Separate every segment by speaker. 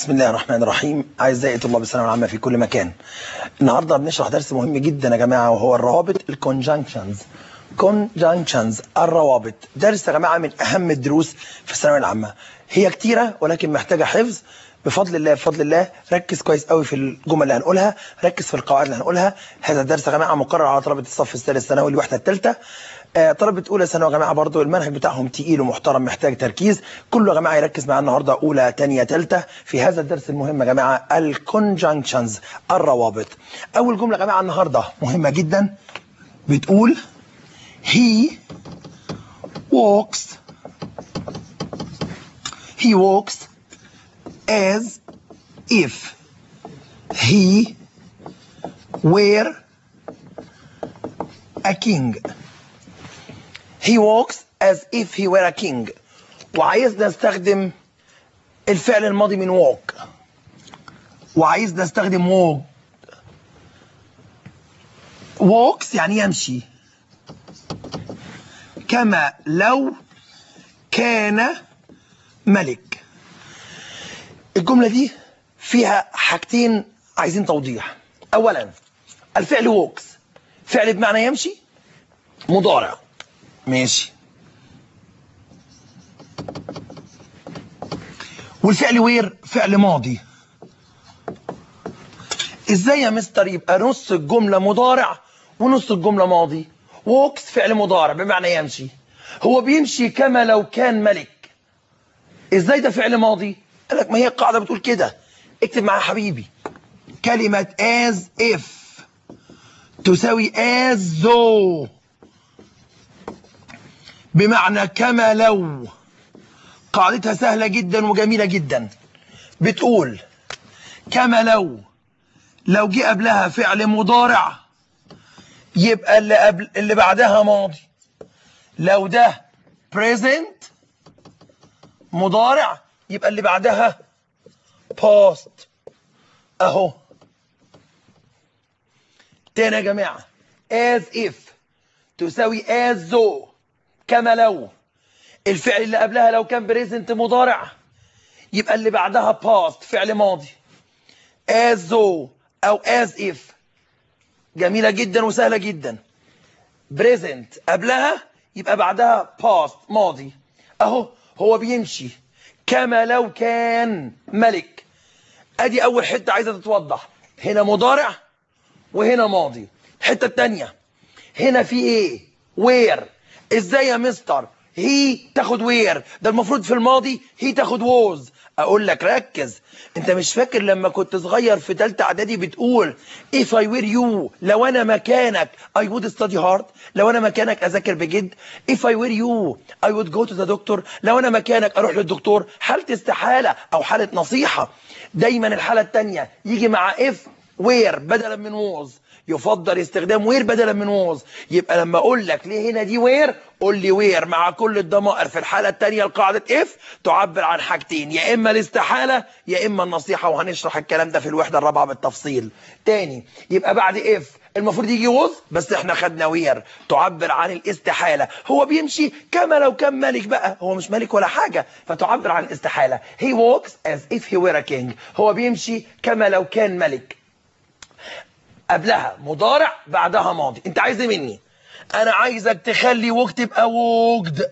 Speaker 1: بسم الله الرحمن الرحيم. أعزائي طلاب الثانوية العامة في كل مكان. النهارده بنشرح درس مهم جدا يا جماعة، وهو الروابط الكونجنكشنز. الروابط درس يا جماعة من أهم الدروس في الثانوية العامة. هي كتيرة ولكن محتاجة حفظ. بفضل الله ركز كويس قوي في الجمل اللي هنقولها، ركز في القواعد اللي هنقولها. هذا الدرس يا جماعة مقرر على طلبة الصف الثالث ثانوي الوحدة الثالثة. طلبة اولى ثانوي يا جماعه برضو المنهج بتاعهم تقيل ومحترم، محتاج تركيز. كله يا جماعه يركز معانا النهارده اولى ثانيه ثالثه في هذا الدرس المهم يا جماعه، الكونجنكشنز، الروابط. اول جمله يا جماعه النهارده مهمه جدا، بتقول he walks as if he were a king. He walks as if he were a king. وعايز نستخدم الفعل الماضي من walk، وعايز نستخدم walks يعني يمشي، كما لو كان ملك. الجملة دي فيها حاجتين عايزين توضيح. أولا الفعل walks فعل بمعنى يمشي مضارع، ماشي. والفعل وير فعل ماضي. ازاي يا مستر يبقى نص الجمله مضارع ونص الجمله ماضي؟ ووكس فعل مضارع بمعنى يمشي، هو بيمشي كما لو كان ملك. ازاي ده فعل ماضي؟ قال لك ما هي القاعده بتقول كده. اكتب معايا حبيبي، كلمه as if تساوي as though بمعنى كما لو. قاعدتها سهلة جدا وجميلة جدا، بتقول كما لو جه قبلها فعل مضارع يبقى اللي بعدها ماضي. لو ده present مضارع يبقى اللي بعدها past. اهو تاني يا جماعة، as if تساوي as though كما لو. الفعل اللي قبلها لو كان بريزنت مضارع يبقى اللي بعدها past فعل ماضي. as though او as if جميلة جدا وسهلة جدا. present قبلها يبقى بعدها past ماضي. اهو هو بيمشي كما لو كان ملك. ادي اول حتة عايزة تتوضح، هنا مضارع وهنا ماضي. الحتة التانية هنا في ايه؟ where. ازاي يا مستر هي تاخد وير؟ ده المفروض في الماضي هي تاخد ووز. اقول لك ركز، انت مش فاكر لما كنت صغير في ثالثه اعدادي بتقول if I were you لو انا مكانك I would study hard؟ لو انا مكانك اذاكر بجد. if I were you I would go to the doctor. لو انا مكانك اروح للدكتور. حاله استحاله او حاله نصيحه. دايما الحاله الثانيه يجي مع if where بدلا من ووز. يفضل استخدام وير بدلا من ووز. يبقى لما اقول لك ليه هنا دي وير، قول لي وير مع كل الضمائر في الحاله الثانيه لقاعده اف تعبر عن حاجتين، يا اما الاستحاله يا اما النصيحه، وهنشرح الكلام ده في الوحده الرابعه بالتفصيل. تاني يبقى بعد اف المفروض يجي ووز، بس احنا خدنا وير تعبر عن الاستحاله. هو بيمشي كما لو كان ملك، بقى هو مش ملك ولا حاجه فتعبر عن الاستحاله. he walks as if he were a king. هو بيمشي كما لو كان ملك. قبلها مضارع بعدها ماضي. انت عايز ايه مني؟ انا عايزك تخلي وقت يبقى ووجد.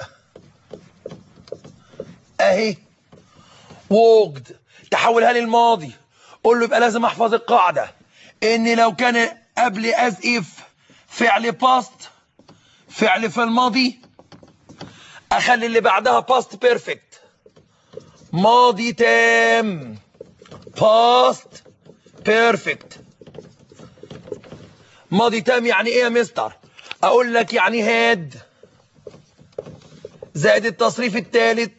Speaker 1: اهي ووجد تحولها للماضي. قول له يبقى لازم احفظ القاعده ان لو كان قبل as if فعل past فعل في الماضي اخلي اللي بعدها past perfect ماضي تام past perfect. ماضي تام يعني ايه يا مستر؟ اقول لك يعني هاد زائد التصريف الثالث،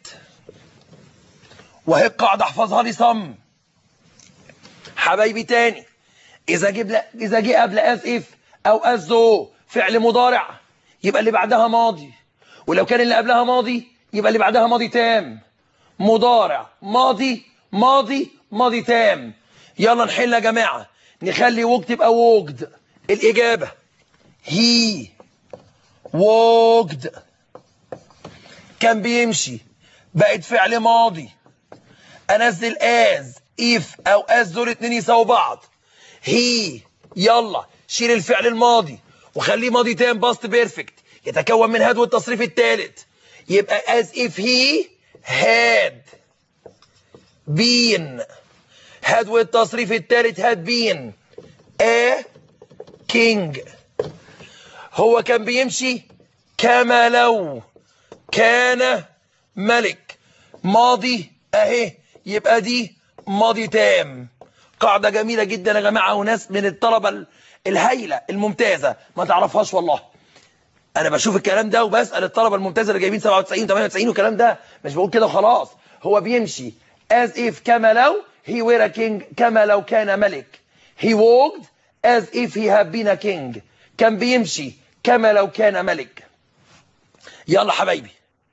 Speaker 1: وهي القاعده احفظها لي صم حبايبي. تاني اذا جه قبل as if او as though فعل مضارع يبقى اللي بعدها ماضي، ولو كان اللي قبلها ماضي يبقى اللي بعدها ماضي تام. مضارع ماضي ماضي ماضي تام. يلا نحل يا جماعه، نخلي وقت يبقى وجد. الإجابة he walked كان بيمشي، بقت فعل ماضي. أنزل as if او as دول اتنين يساووا بعض. he يلا شيل الفعل الماضي وخليه ماضي تام باست بيرفكت يتكون من had والتصريف الثالث. يبقى as if he had been had والتصريف الثالث had been a king. هو كان بيمشي كما لو كان ملك. ماضي اهي يبقى دي ماضي تام. قاعدة جميلة جدا يا جماعة وناس من الطلبة الهايلة الممتازة ما تعرفهاش والله. انا بشوف الكلام ده وبسأل الطلبة الممتازة اللي جايبين 97 98 والكلام ده مش بقول كده وخلاص. هو بيمشي as if كما لو he were a king كما لو كان ملك. he walked as if he had been a king. كان بيمشي كما لو كان ملك. يلا حبايبي.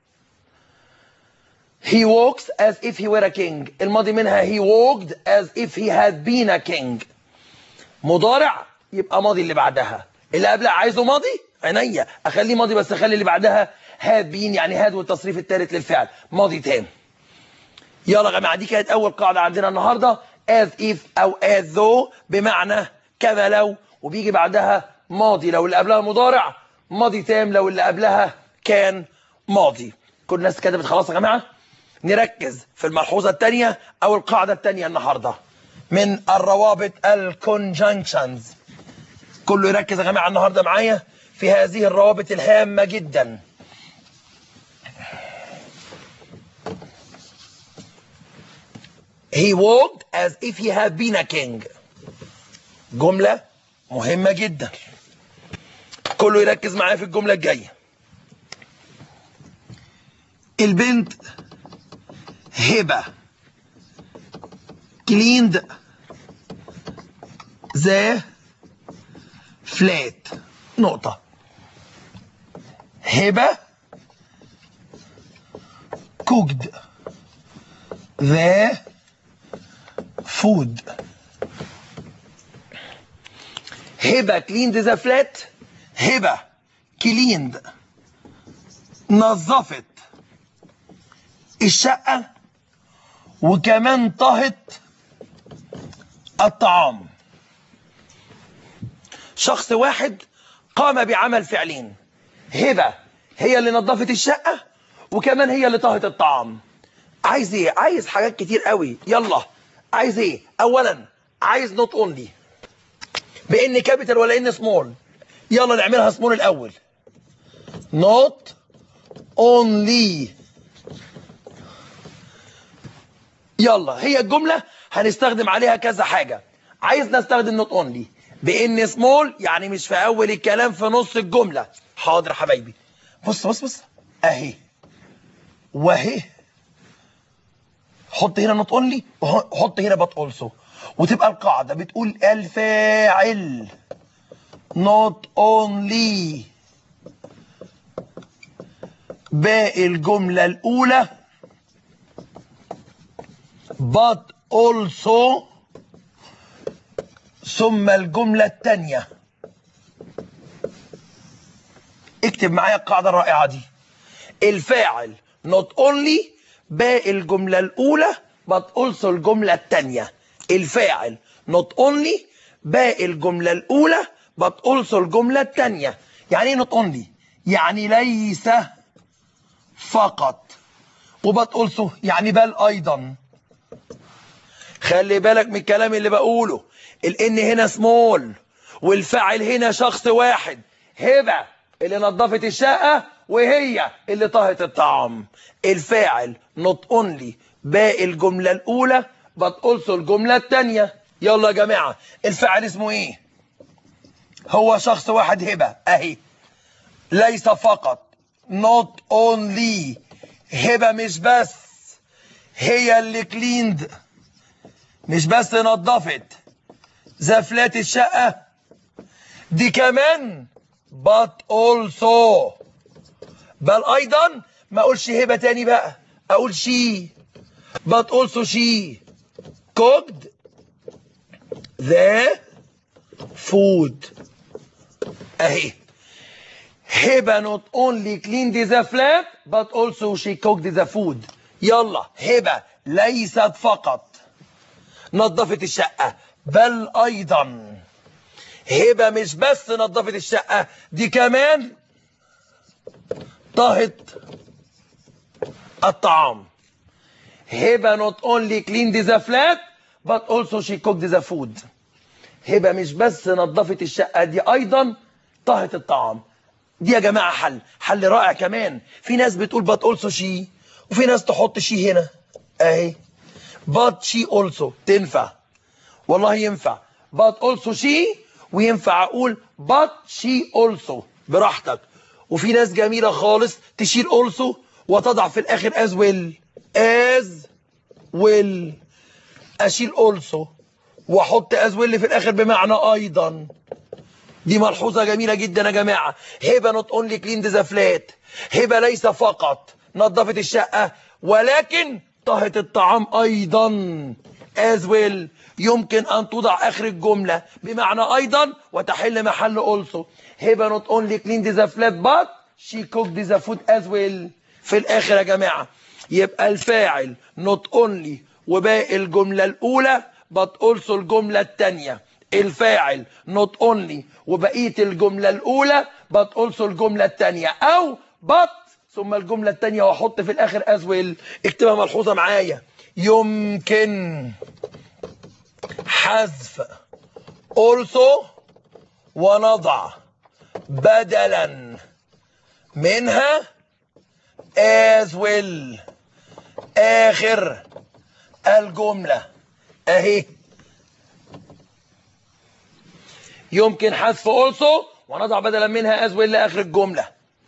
Speaker 1: he walks as if he were a king. الماضي منها he walked as if he had been a king. مضارع يبقى ماضي اللي بعدها. اللي قبلها عايزه ماضي عينيا اخليه ماضي بس اخلي اللي بعدها had been يعني had والتصريف الثالث للفعل ماضي تام. يلا يا جماعه دي كانت اول قاعده عندنا النهارده as if او as though بمعنى كما لو وبيجي بعدها ماضي لو اللي قبلها مضارع ماضي تام لو اللي قبلها كان ماضي. كل الناس كتبت خلاص يا جماعه. نركز في الملحوظه الثانيه او القاعده الثانيه النهارده من الروابط الكونجنكشنز. كله يركز يا جماعه النهارده معايا في هذه الروابط الهامه جدا. He walked as if he had been a king. جملة مهمة جدا. كله يركز معايا في الجملة الجاية. البنت هبة cleaned the flat. نقطة. هبة cooked the food. هبة cleaned the flat. هبة cleaned نظفت الشقة وكمان طهت الطعام. شخص واحد قام بعمل فعلين. هبة هي اللي نظفت الشقة وكمان هي اللي طهت الطعام. عايز ايه؟ عايز حاجات كتير قوي. يلا عايز ايه؟ اولا عايز نوت اونلي بان كابيتال ولا ان سمول. يلا نعملها سمول الاول. نوت اونلي. يلا هي الجمله هنستخدم عليها كذا حاجه. عايز نستخدم نوت اونلي بان سمول يعني مش في اول الكلام في نص الجمله. حاضر حبايبي. بص بص بص اهي واهي. حط هنا نوت اونلي وحط هنا بات اولسو وتبقى القاعده بتقول الفاعل نوت اونلي باقي الجمله الاولى but also ثم الجمله الثانيه. اكتب معايا القاعده الرائعه دي. الفاعل not only باقي الجمله الاولى but also الجمله الثانيه. الفاعل not only باقي الجمله الاولى but also الجمله الثانيه. يعني ايه not only؟ يعني ليس فقط. وبات also يعني بل ايضا. خلي بالك من الكلام اللي بقوله. الان هنا سمول والفاعل هنا شخص واحد. هبه اللي نظفت الشقه وهي اللي طهت الطعام. الفاعل نوت اونلي باقي الجمله الاولى بات اولسو الجمله الثانيه. يلا يا جماعه الفاعل اسمه ايه؟ هو شخص واحد هبه اهي. ليس فقط نوت اونلي. هبه مش بس هي اللي كليند مش بس نظفت زفلات الشقه دي كمان but also بل ايضا. ما اقولش هبه تاني بقى اقول she but also she cooked the food. اهي هبه not only cleaned the flat but also she cooked the food. يلا هبه ليست فقط نظفت الشقة بل أيضا. هبة مش بس نظفت الشقة، دي كمان طهت الطعام. هبة not only cleaned the flat but also she cooked the food. هبة مش بس نظفت الشقة، دي أيضا طهت الطعام. دي يا جماعة حل رائع. كمان في ناس بتقول but also she، وفي ناس تحط she هنا اهي. but she also تنفع، والله ينفع but also she، وينفع اقول but she also براحتك. وفي ناس جميلة خالص تشيل also وتضع في الاخر as well. as well اشيل also واحط as well في الاخر بمعنى ايضا. دي ملحوظة جميلة جدا يا جماعة. هبة not only cleaned the flat، هبة ليس فقط نظفت الشقة ولكن طهت الطعام أيضا. as well يمكن أن توضع آخر الجملة بمعنى أيضا وتحل محل also. هبة not only cleaned the flat but she cooked the food as well. في الآخر يا جماعة يبقى الفاعل not only وباقي الجملة الأولى but also الجملة الثانية. الفاعل not only وبقية الجملة الأولى but also الجملة الثانية، أو but ثم الجملة الثانية وأحط في الآخر as well. اكتبها ملحوظة معايا. يمكن حذف also ونضع بدلا منها as well آخر الجملة أهي. يمكن حذف also ونضع بدلا منها as well لآخر الجملة.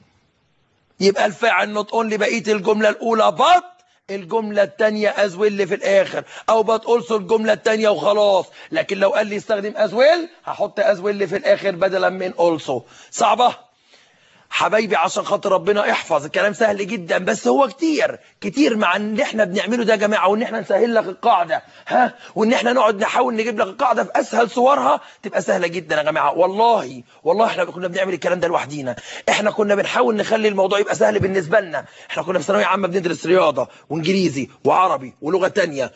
Speaker 1: يبقى الفاعل not only بقية الجملة الأولى but الجملة الثانية as well في الآخر، أو but also الجملة الثانية وخلاص. لكن لو قال لي استخدم as well هحط as well في الآخر بدلا من also. صعبة؟ حبايبي عشان خاطر ربنا احفظ. الكلام سهل جدا بس هو كتير مع اللي احنا بنعمله ده يا جماعه، وان احنا نسهل لك القاعده وان احنا نقعد نحاول نجيب لك القاعده في اسهل صورها تبقى سهله جدا يا جماعه. والله احنا كنا بنعمل الكلام ده لوحدينا. احنا كنا بنحاول نخلي الموضوع يبقى سهل بالنسبه لنا. احنا كنا في ثانويه عامه بندرس رياضه وانجليزي وعربي ولغه ثانيه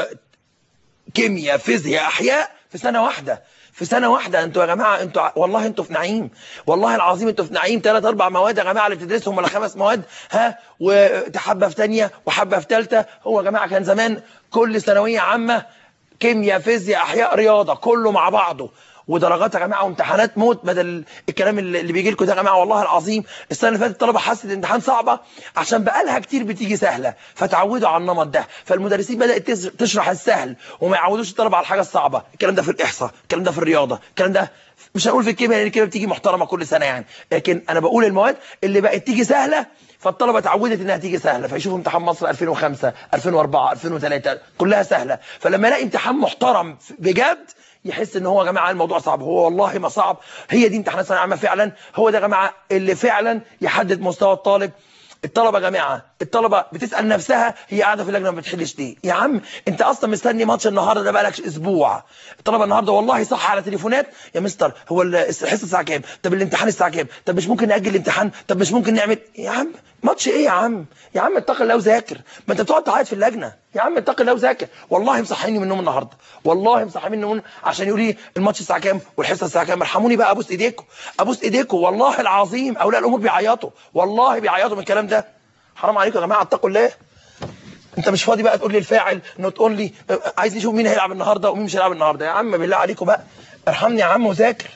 Speaker 1: وكيمياء فيزياء احياء في سنه واحده. انتوا يا جماعه والله انتوا في نعيم، والله العظيم انتوا في نعيم. 3 4 مواد يا جماعه اللي بتدرسهم ولا 5 مواد وحبه في ثانيه وحبه في ثالثه. هو يا جماعه كان زمان كل ثانويه عامه كيمياء فيزياء احياء رياضه كله مع بعضه، ودرجات يا جماعه وامتحانات موت بدل الكلام اللي بيجي لكم ده يا جماعه. والله العظيم السنه اللي فاتت الطلبه حست الامتحان صعبه عشان بقالها كتير بتيجي سهله فتعودوا على النمط ده، فالمدرسين بدات تشرح السهل وما يعودوش الطلبه على الحاجه الصعبه. الكلام ده في الاحصاء، الكلام ده في الرياضه، الكلام ده مش هنقول في الكيمياء لان الكيمياء بتيجي محترمه كل سنه يعني، لكن انا بقول المواد اللي بقت تيجي سهله فالطلبه اتعودت انها تيجي سهله، فيشوفوا امتحان مصر 2005 2004 2003 كلها سهله، فلما يلاقي امتحان محترم بجد يحس ان هو يا جماعه الموضوع صعب. هو والله ما صعب، هي دي امتحانات ثانويه عامه فعلا. هو ده يا جماعه اللي فعلا يحدد مستوى الطالب. الطلبه يا جماعه الطلبه بتسال نفسها هي قاعده في اللجنه ما بتحلش ليه؟ يا عم انت اصلا مستني ماتش النهارده ده بقالك اسبوع. الطلبه النهارده والله صح على تليفونات يا مستر هو الحصه الساعه كام؟ طب الامتحان الساعه كام؟ طب مش ممكن ناجل الامتحان؟ طب مش ممكن نعمل يا عم ماتش ايه يا عم؟ يا عم اتقي الله وذاكر، ما انت بتقعد تعيط في اللجنه. يا عم اتقي الله وذاكر. والله مصحيني من النوم النهارده، والله مصحيني من النوم عشان يقول لي الماتش الساعه كام والحصه الساعه كام. ارحموني بقى، ابوس ايديكم ابوس ايديكم. والله العظيم اولياء الامور بيعيطوا، والله بيعيطوا من الكلام ده. حرام عليكم يا جماعه اتقوا الله. انت مش فاضي بقى تقول لي الفاعل نوت اونلي عايز نشوف مين هيلعب النهارده ومين مش هيلعب النهارده. يا عم بالله عليكم بقى ارحمني يا عم وذاكر.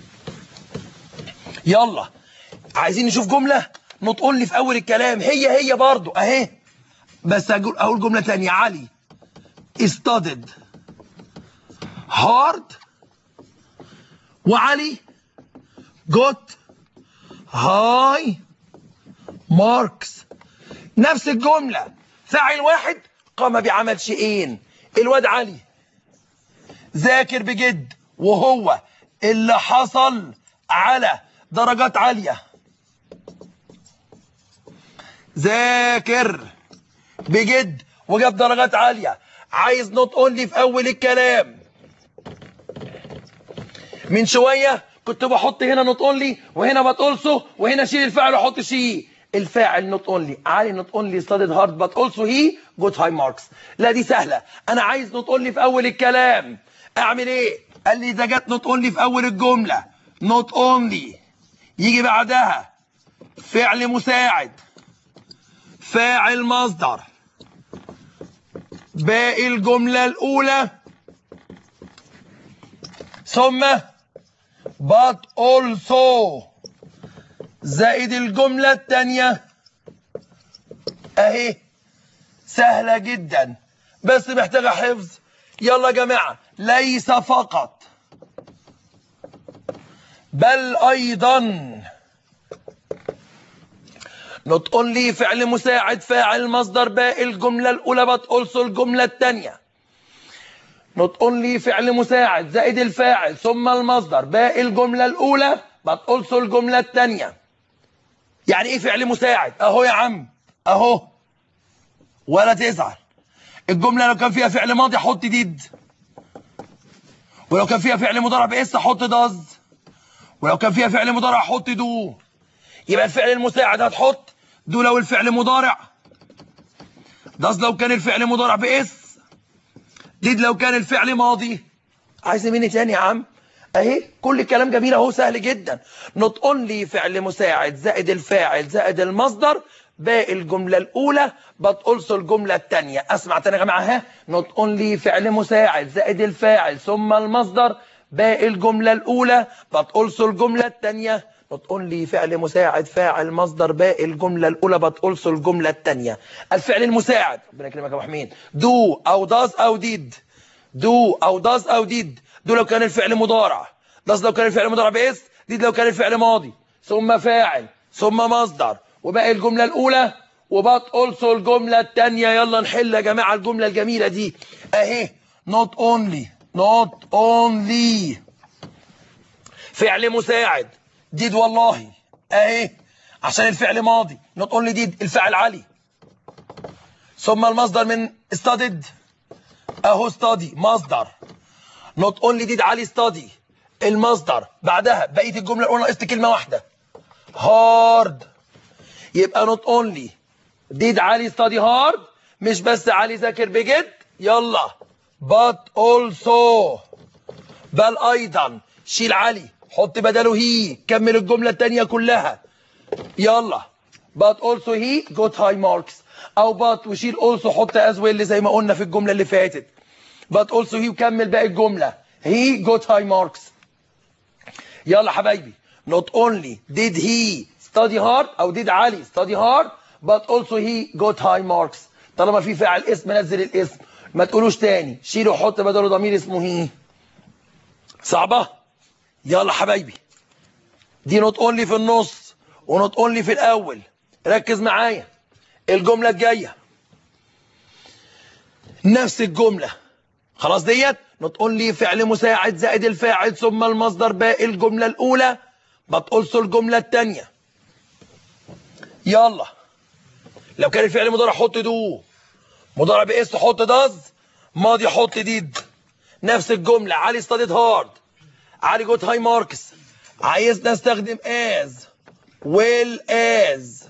Speaker 1: يلا عايزين نشوف جمله نوت اونلي في اول الكلام، هي برضو اهي، بس اقول جمله ثانيه. علي studied hard وعلي got high marks. نفس الجملة، فاعل واحد قام بعمل شيئين. الواد علي ذاكر بجد وهو اللي حصل على درجات عالية. ذاكر بجد وجاب درجات عالية. عايز نوت اونلي في اول الكلام. من شوية كنت بحط هنا نوت اونلي وهنا بت اولسو وهنا شيل الفاعل واحط شي. الفاعل نوت اونلي علي نوت اونلي ستاديد هارد بات اولسو هي جوت هاي ماركس. لا دي سهله. انا عايز نوت اونلي في اول الكلام. اعمل ايه؟ قال لي اذا جت نوت اونلي في اول الجمله نوت اونلي يجي بعدها فعل مساعد فاعل مصدر باقي الجمله الاولى ثم but also زائد الجمله الثانيه. اهي سهله جدا بس محتاجه حفظ. يلا يا جماعه. ليس فقط بل ايضا نوت اونلي فعل مساعد فاعل مصدر باقي الجمله الاولى بات اولسو الجمله الثانيه. نوت اونلي فعل مساعد زائد الفاعل ثم المصدر باقي الجمله الاولى بات اولسو الجمله الثانيه. يعني ايه فعل مساعد؟ اهو يا عم اهو ولا تزعل. الجمله لو كان فيها فعل ماضي حط ديد، ولو كان فيها فعل مضارع باس حط داز، ولو كان فيها فعل مضارع حط دو. يبقى الفعل المساعد هتحط دو لو الفعل مضارع، داز لو كان الفعل مضارع باس، ديد لو كان الفعل ماضي. عايز مني تاني يا عم؟ اهي كل الكلام جميل اهو سهل جدا. نوت اونلي فعل مساعد زائد الفاعل زائد المصدر باقي الجمله الاولى بات اولسو الجمله الثانيه. اسمع تاني يا جماعه. ها نوت اونلي فعل مساعد زائد الفاعل ثم المصدر باقي الجمله الاولى بات اولسو الجمله الثانيه. نوت اونلي فعل مساعد فاعل مصدر باقي الجمله الاولى بات اولسو الجمله الثانيه. الفعل المساعد ربنا يكرمك يا ابو حميد دو او داز او ديد. دو او داز او ديد. دو لو كان الفعل مضارع، داز لو كان الفعل مضارع باس، ديد لو كان الفعل ماضي، ثم فاعل ثم مصدر وباقي الجمله الاولى وبات اولسو الجمله الثانيه. يلا نحل يا جماعه الجمله الجميله دي اهي. نوت اونلي فعل مساعد ديد والله اهي عشان الفعل ماضي. نوت اونلي ديد الفاعل علي ثم المصدر من استادد اهو ستادي مصدر. نوت اونلي ديد علي ستادي المصدر بعدها بقيه الجمله الاولى ناقصت كلمه واحده هارد. يبقى نوت اونلي ديد علي ستادي هارد مش بس علي ذاكر بجد يلا بات اولسو بل ايضا شيل علي حط بداله هي كمل الجمله الثانيه كلها يلا بات اولسو هي جوت هاي ماركس او بات وشيل اولسو حط از ويل زي ما قلنا في الجمله اللي فاتت. بات اولسو هي وكمل باقي الجمله هي جوت هاي ماركس. يلا حبايبي. not only did he study hard او did علي study hard but also he got high marks. طالما في فاعل اسم نزل الاسم ما تقولوش تاني شيله وحط بداله ضمير اسمه هي. صعبه؟ يلا حبايبي. دي not only في النص ونوت only في الاول. ركز معايا الجمله الجايه نفس الجمله خلاص ديت. نوت اونلي فعل مساعد زائد الفاعل ثم المصدر باقي الجمله الاولى بات اولسو الجمله الثانيه. يلا لو كان الفعل مضارع حط دو، مضارع باس حط داز، ماضي حط ديد. نفس الجمله علي ستاديد هارد علي جوت هاي ماركس. عايزنا نستخدم از ويل از.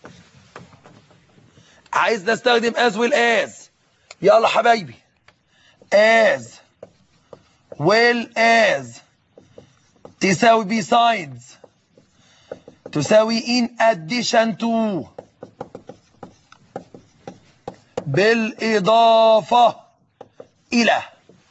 Speaker 1: عايز نستخدم as well as. يلا حبايبي as well as تساوي besides تساوي in addition to بالإضافة إلى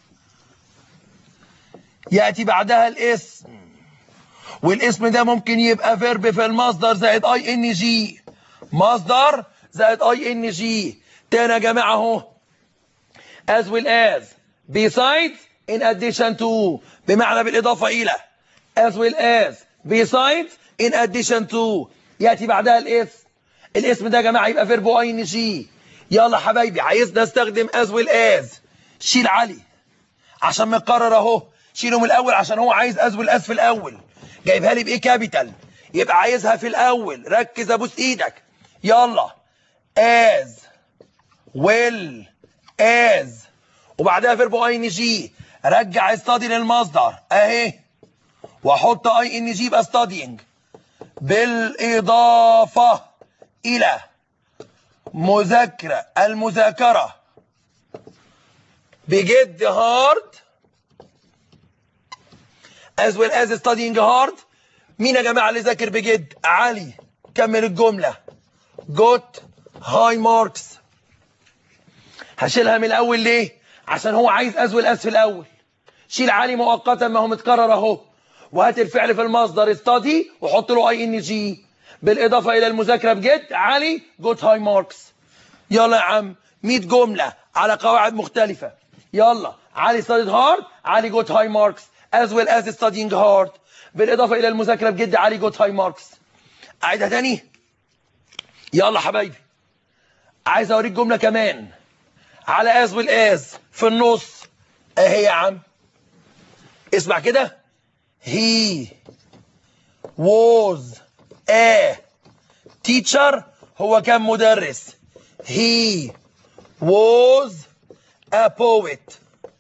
Speaker 1: يأتي بعدها الاسم والاسم ده ممكن يبقى فيرب في المصدر زائد ing مصدر زائد ing. تاني يا جماعه اهو as well as besides in addition to بمعنى بالاضافه الى as well as besides in addition to ياتي بعدها الاسم. الاسم ده يا جماعه يبقى فيرب ing. يلا حبايبي عايزنا نستخدم as well as. شيل علي عشان مقرر اهو شيله من الاول عشان هو عايز as well as في الاول جايبها لي بايه كابيتال يبقى عايزها في الاول. ركز ابوس ايدك. يلا as well as وبعدها فيرب ing. رجع study للمصدر اهي واحط ing يبقى studying بالاضافه الى المذاكرة بجد hard as well as studying hard. مين يا جماعة اللي ذاكر بجد؟ علي. كمل الجملة. got high marks. هشيلها من الأول ليه؟ عشان هو عايز as well as في الأول. شيل علي مؤقتا، ما هو متكرر أهو. وهات الفعل في المصدر study وحط له ing بالإضافة إلى المذاكرة بجد. علي got high marks. يلا يا عم 100 جملة على قواعد مختلفة. يلا علي studied hard، علي got high marks as well as studying hard بالإضافة إلى المذاكرة بجد. علي got high marks. أعيدها تاني. يلا حبايبي، عايز أوريك جملة كمان على as well as في النص أهي يا عم. اسمع كده. he was a teacher. هو كان مدرس. he was a poet.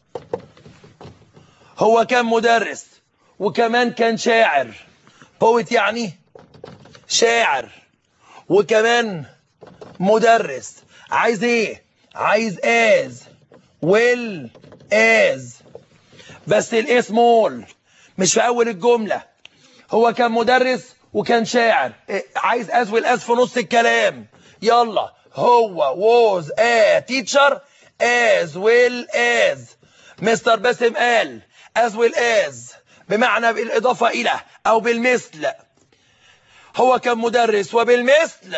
Speaker 1: هو كان مدرس وكمان كان شاعر. poet يعني شاعر وكمان مدرس. عايز ايه؟ عايز as well as، بس الاس مول مش في اول الجملة. هو كان مدرس وكان شاعر. عايز as well as في نص الكلام. يلا هو was a teacher as well as. مستر باسم قال as well as بمعنى بالإضافة إلى أو بالمثل. هو كان مدرس وبالمثل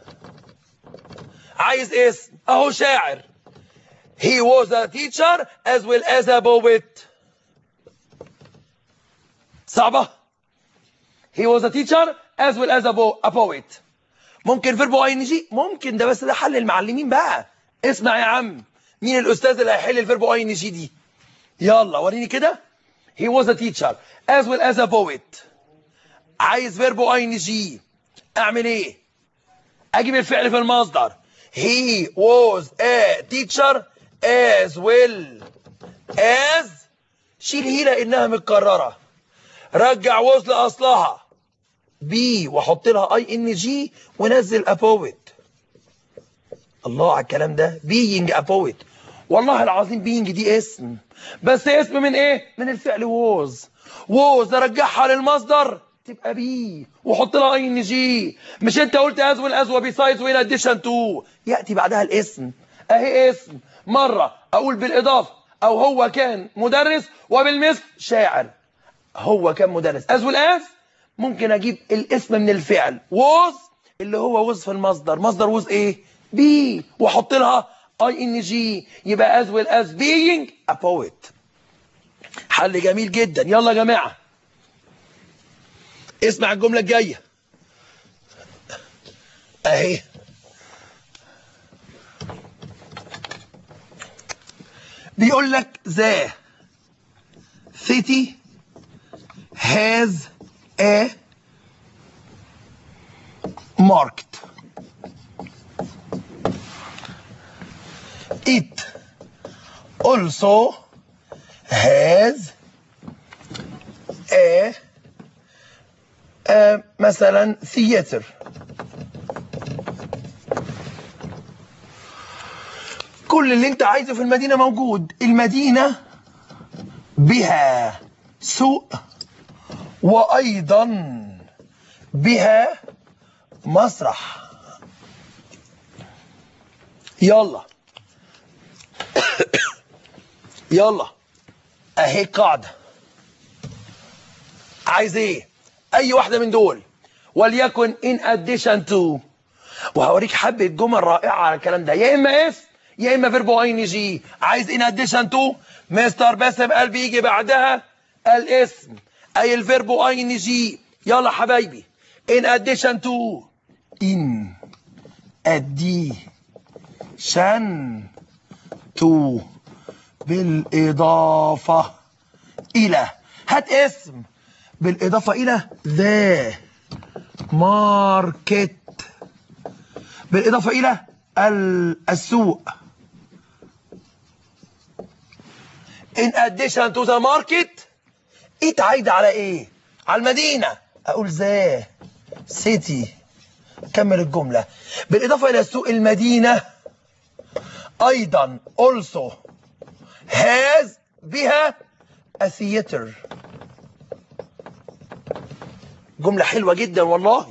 Speaker 1: عايز اسم أهو شاعر. he was a teacher as well as a poet. صعبة. he was a teacher as well as a poet. ممكن فيربو ing؟ ممكن ده، بس ده حل المعلمين بقى. اسمع يا عم، مين الأستاذ اللي هيحل الفيربو ing دي؟ يلا وريني كده. he was a teacher as well as a poet. عايز فيربو ing. اعمل ايه؟ اجيب الفعل في المصدر. he was a teacher as well as. شيل هي لانها متكرره. رجع was لاصلها بي وحط لها ing ونزل a poet. الله على الكلام ده. being a poet. والله العظيم being دي اسم، بس اسم من ايه؟ من الفعل was. was رجعها للمصدر تبقى بي وحط لها ing. مش انت قلت as well as وبيسايدز وin addition to ياتي بعدها الاسم. اهي اسم. مره اقول بالاضافه او هو كان مدرس وبالمثل شاعر. هو كان مدرس as well as ممكن اجيب الاسم من الفعل was اللي هو was في المصدر. مصدر was ايه؟ بي واحط لها ing. يبقى as well as being a poet. حل جميل جدا. يلا يا جماعه اسمع الجمله الجايه اهي. بيقول لك the city has a market. It also has a مثلا theater. كل اللي انت عايزه في المدينة موجود. المدينة بها سوق وأيضا بها مسرح. يلا يلا اهي قاعدة. عايز ايه؟ اي واحدة من دول وليكن in addition to. وهوريك حبة جمل رائعة على الكلام ده. يا اما اسم يا اما فيربو ing. عايز in addition to. مستر باسم قال بيجي بعدها الاسم اي الفيربو ing. يلا حبايبي in addition to. in addition to بالإضافة إلى. هات اسم بالإضافة إلى the market بالإضافة إلى السوق. in addition to the market. it عايدة على إيه؟ على المدينة. أقول the city كمل الجملة. بالإضافة إلى السوق المدينة أيضا also has بها a theater. جملة حلوة جدا والله.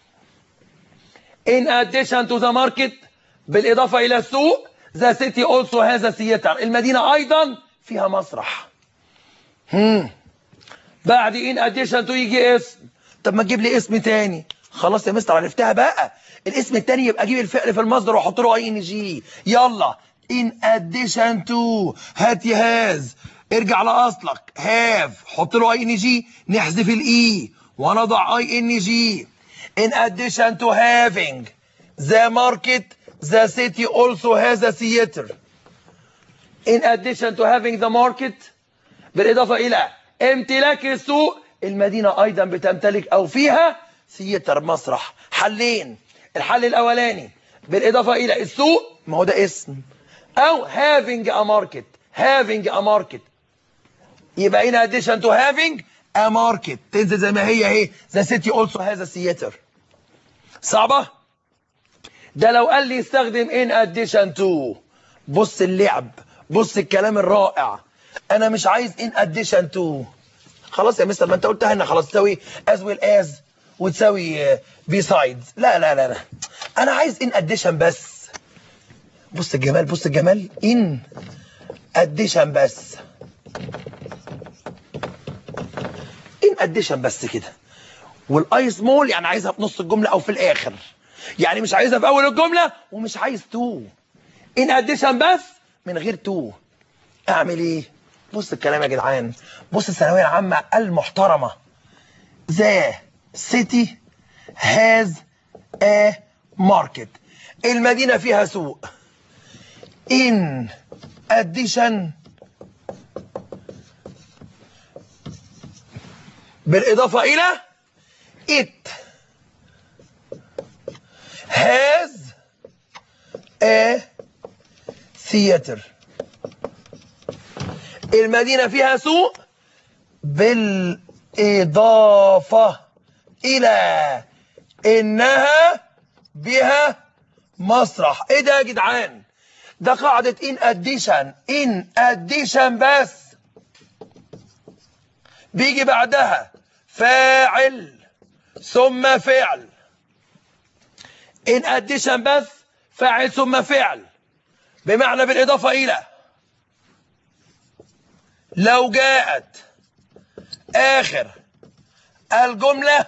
Speaker 1: In addition to the market بالإضافة إلى السوق the city also has a theater. المدينة أيضا فيها مسرح. بعد in addition to يجي اسم. طب ما تجيب لي اسم تاني. خلاص يا مستر عرفتها بقى. الاسم التاني يبقى اجيب الفعل في المصدر واحط له اي ان جي. يلا in addition to هاتي هاز. ارجع لاصلك have حط له اي ان جي نحذف الاي ونضع اي ان جي. in addition to having the market the city also has a theater. in addition to having the market بالاضافه الى امتلاك السوق المدينه ايضا بتمتلك او فيها ثياتر مسرح. حلين. الحل الاولاني بالاضافه الى السوق ما هو ده اسم او having a market. having a market يبقى in addition to having a market تنزل زي ما هي اهي the city also has a theater. صعبه؟ ده لو قال لي استخدم in addition to. بص اللعب بص الكلام الرائع. انا مش عايز in addition to. خلاص يا مستر ما انت قلتها هنا خلاص تساوي as well as وتساوي besides. لا لا لا لا انا عايز in addition بس. بص الجمال بص الجمال in addition بس. in addition بس كده. والاي سمول يعني عايزها في نص الجمله او في الاخر. يعني مش عايزها في اول الجمله ومش عايز تو. in addition بس من غير تو. اعمل ايه؟ بص الكلام يا جدعان. بص الثانويه العامه المحترمه. The city has a market. المدينه فيها سوق. in addition بالاضافه الى it has a theater. المدينة فيها سوق بالإضافة إلى إنها بها مسرح. إيه ده يا جدعان؟ ده قاعدة in addition. in addition بس بيجي بعدها فاعل ثم فعل. in addition بس فاعل ثم فعل بمعنى بالإضافة إلى. لو جاءت آخر الجملة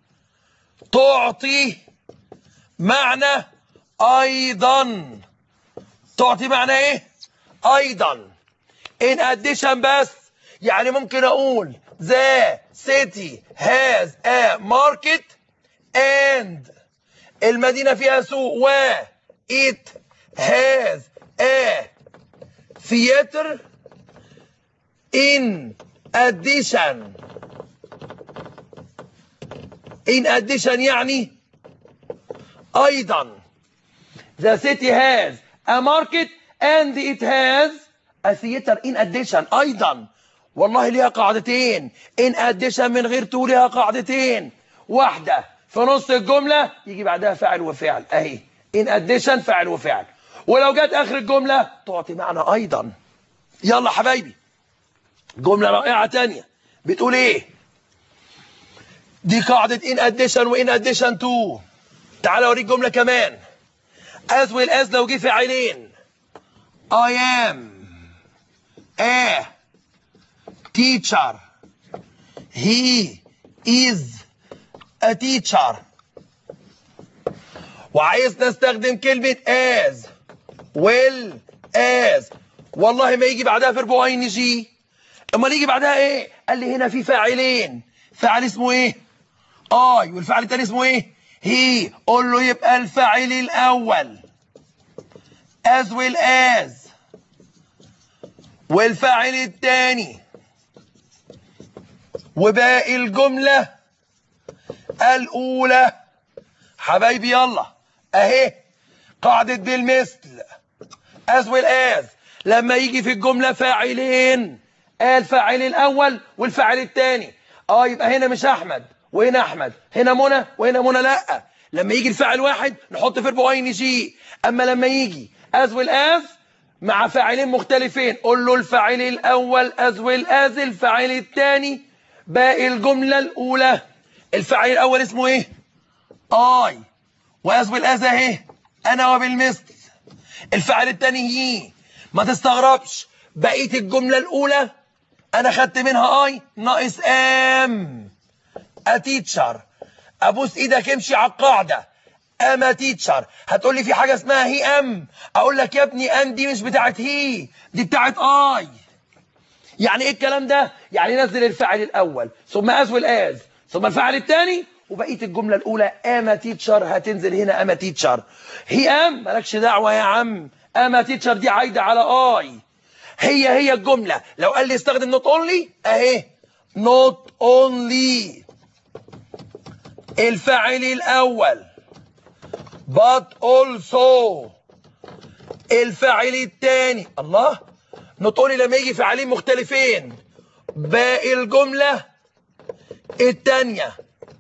Speaker 1: تعطي معنى أيضا. تعطي معنى إيه؟ أيضا. in addition بس يعني ممكن أقول the city has a market and المدينة فيها سوق و it has a theater in addition. in addition يعني أيضا. the city has a market and it has a theater in addition. أيضا والله ليها قاعدتين. in addition من غير تو ليها قاعدتين. واحدة في نص الجملة يجي بعدها فاعل وفعل أهي in addition فاعل وفعل. ولو جت آخر الجملة تعطي معنى أيضا. يلا حبايبي جملة رائعة تانية بتقول ايه؟ دي قاعدة in addition و in addition to. تعال اوريك جملة كمان. as well as لو جه فاعلين. I am a teacher. He is a teacher. وعايز نستخدم كلمة as well as. والله ما يجي بعدها فيرب اي ان جي. امال يجي بعدها ايه؟ قال لي هنا في فاعلين. فاعل اسمه ايه؟ اي والفاعل الثاني اسمه ايه؟ هي. قول له يبقى الفاعل الاول as well as والفاعل الثاني وباقي الجملة الأولى. حبايبي يلا اهي قاعدة بالمثل as well as لما يجي في الجملة فاعلين الفاعل الأول والفاعل الثاني. يبقى هنا مش أحمد وهنا أحمد، هنا منى وهنا منى. لأ لما يجي الفاعل واحد نحط فيرب او ان جي. اما لما يجي as well as مع فاعلين مختلفين قول له الفاعل الاول as well as الفاعل الثاني باقي الجمله الاولى. الفاعل الاول اسمه ايه؟ I واز well as اهي انا وبالمثل. الفاعل الثاني هي. ما تستغربش بقيه الجمله الاولى انا خدت منها I ناقص am a teacher. ابوس ايدك امشي على القاعده. اما تيتشر هتقول لي في حاجه اسمها هي ام. اقول لك يا ابني ام دي مش بتاعت هي، دي بتاعت اي. يعني ايه الكلام ده؟ يعني نزل الفاعل الاول ثم از والاز ثم الفاعل الثاني وبقيه الجمله الاولى اما تيتشر هتنزل هنا اما تيتشر. هي ام مالكش دعوه يا عم. اما تيتشر دي عايده على اي. هي الجمله. لو قال لي استخدم نوت اونلي اهي نوت اونلي الفاعل الاول but also الفاعل الثاني. الله نطولي لما يجي فاعلين مختلفين باقي الجملة الثانية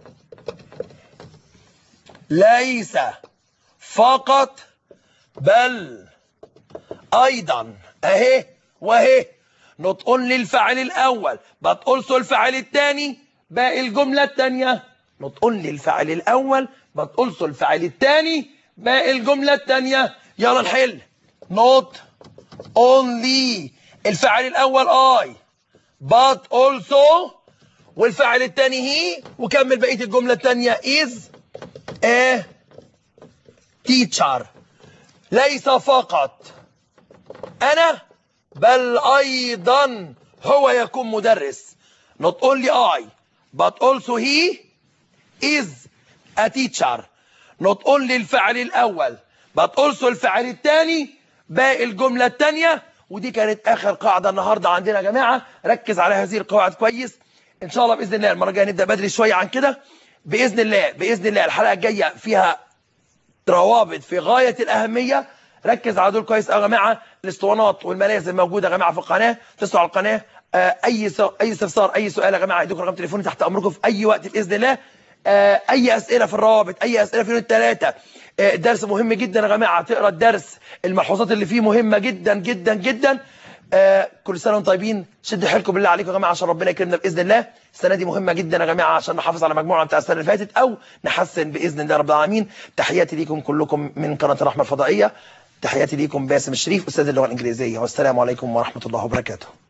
Speaker 1: ليس فقط بل أيضا أهي وأهي not only الفاعل الأول but also الفاعل الثاني باقي الجملة الثانية not only الفاعل الأول but also الفاعل الثاني باقي الجملة الثانية. يلا نحل. not only الفاعل الأول I but also والفاعل الثاني هي وكمل بقية الجملة الثانية is a teacher. ليس فقط أنا بل أيضا هو يكون مدرس. not only I but also he is a teacher. not only الفاعل الأول but also الفاعل الثاني باقي الجملة الثانية. ودي كانت آخر قاعدة النهاردة عندنا يا جماعة. ركز على هذه القواعد كويس. إن شاء الله بإذن الله المرة الجاية نبدأ بدري شوية عن كده بإذن الله. الحلقة الجاية فيها روابط في غاية الأهمية. ركز على دول كويس يا جماعة. الاسطوانات والملازم موجودة يا جماعة في القناة. تسعوا على القناة. أي استفسار أي سؤال يا جماعة ادوكم رقم تليفوني تحت أمركم في أي وقت بإذن الله. اي اسئله في الروابط اي اسئله في يونت 3. درس مهم جدا يا جماعه. تقرا الدرس الملحوظات اللي فيه مهمه جدا جدا جدا. كل سنه وانتم طيبين. شدوا حيلكم بالله عليكم يا جماعه عشان ربنا يكرمنا باذن الله. السنه دي مهمه جدا يا جماعه عشان نحافظ على مجموعه بتاع السنه اللي فاتت او نحسن باذن الله رب العالمين. تحياتي ليكم كلكم من قناه الرحمه الفضائيه. تحياتي ليكم باسم الشريف استاذ اللغه الانجليزيه والسلام عليكم ورحمه الله وبركاته.